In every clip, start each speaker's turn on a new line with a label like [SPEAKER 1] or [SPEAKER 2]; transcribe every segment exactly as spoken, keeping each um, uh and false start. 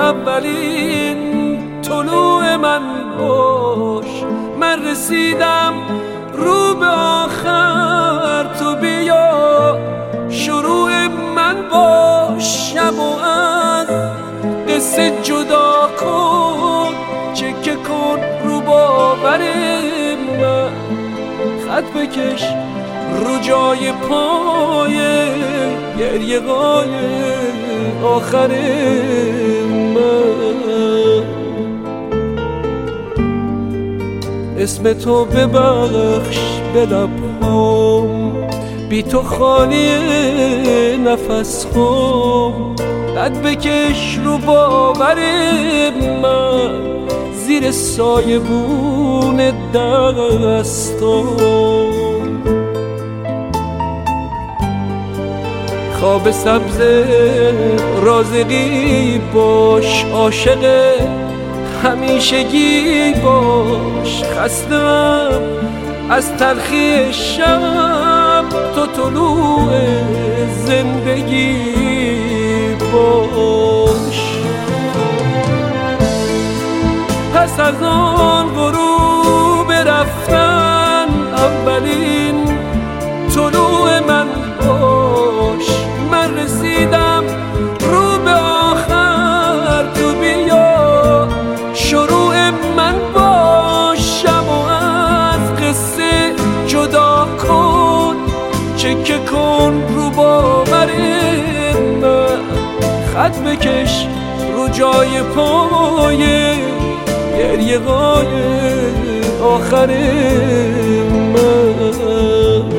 [SPEAKER 1] اولین طلوع من باش. من رسیدم رو به آخر، تو بیا شروع من باش. شب و از قصه جدا کن، چکه کن رو باور من. خط بکش رو جای پای گریه های آخر من. اسم تو ببخش به لبهام، بی تو خالی نفس هام. قد بکش رو باور من، زیر سایه بون دستام. خواب سبز رازقی باش، عاشق همیشگی باش. خستم از تلخی شب، تو طلوع زندگی باش. پس از آن غروب رفتن، اولین طلوع من باش. من رسیدم رو به آخر، تو بیا شروع من باش. شب و از قصه جدا کن، چکه کن رو باور من. خط بکش رو جای پای گریه های آخر من.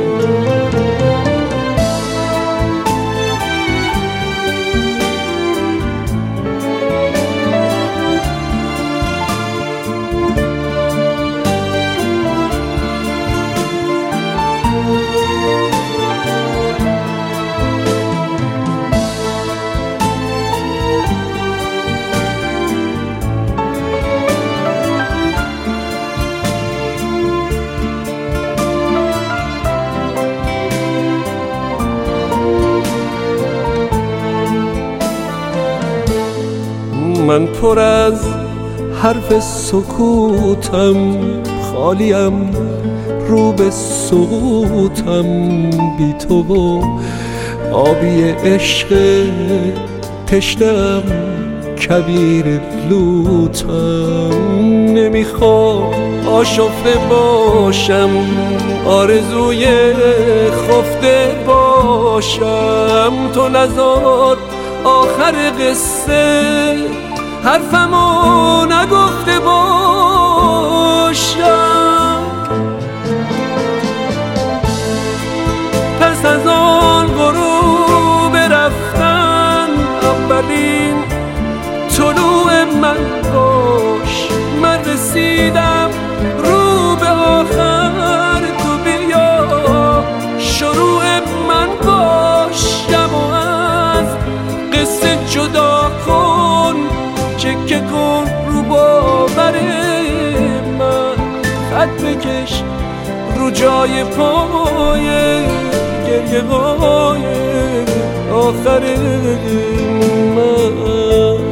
[SPEAKER 1] من پر از حرف سکوتم، خالیم رو به سقوطم. بی تو و آبی عشق تشنه‌ام، کویر لوتم. نمیخوام آشفته باشم، آرزوی خفته باشم. تو نذار آخر قصه حرفمو نگفته باشم. پس از آن غروب رفتن، اولین طلوع من باش. من رسیدم رو به آخر، تو بیا شروع من باش. شب و از قصه جدا کن، چکه کن رو باور من. خط بکش رو جای پای گریه های آخر من.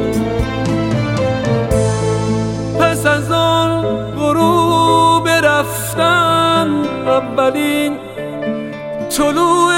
[SPEAKER 1] پس از آن غروب رفتن، اولین طلوع